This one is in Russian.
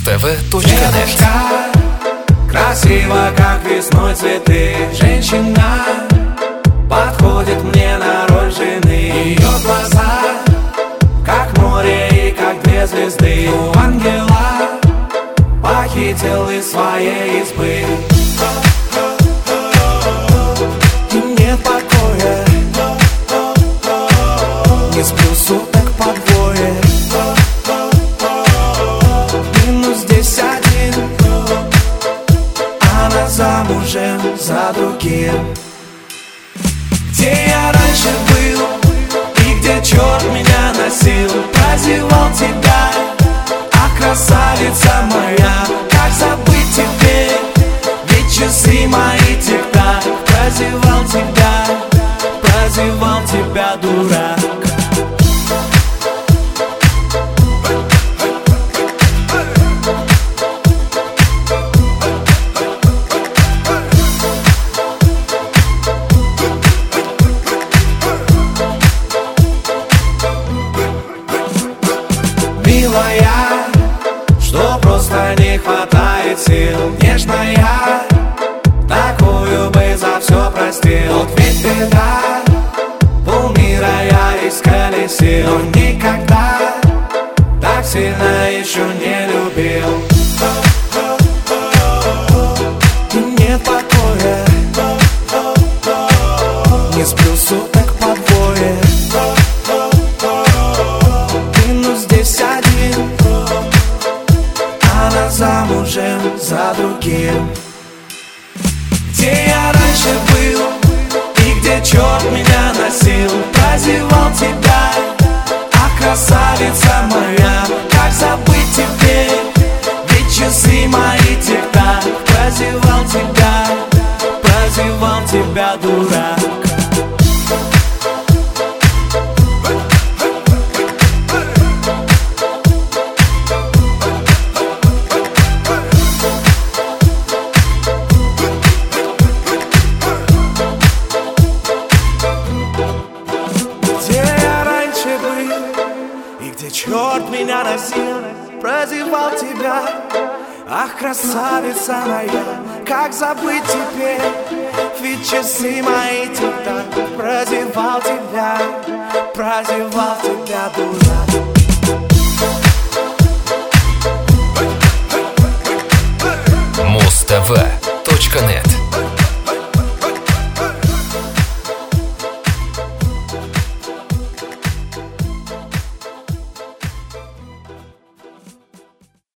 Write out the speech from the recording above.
Mosttv.net. Красиво, как весной цветы. Женщина подходит мне на роль жены. Ее глаза, как море и как две звезды. У ангела похитил из своей избы. И нет покоя, не сплю суток по двое. Минус здесь один, она замужем за другим. Где я раньше был и где черт меня носил, прозевал тебя, а красавица моя, как забыть теперь, ведь часы мои тик-так. Прозевал тебя, дурак. Милая, что просто не хватает сил. Нежная, такую бы за все простил. Вот ведь беда, полмира я исколесил, но никогда так сильно еще не любил. И нет покоя, не сплю суток по двое. Минус здесь один, она замужем за другим. Где я раньше был и где черт меня носил, прозевал тебя, а красавица моя, как забыть теперь, ведь часы мои тик-так. Прозевал тебя, дурак. Где черт меня носил, прозевал тебя, ах, красавица моя, как забыть теперь, ведь часы мои тик-так. Прозевал тебя, дурак.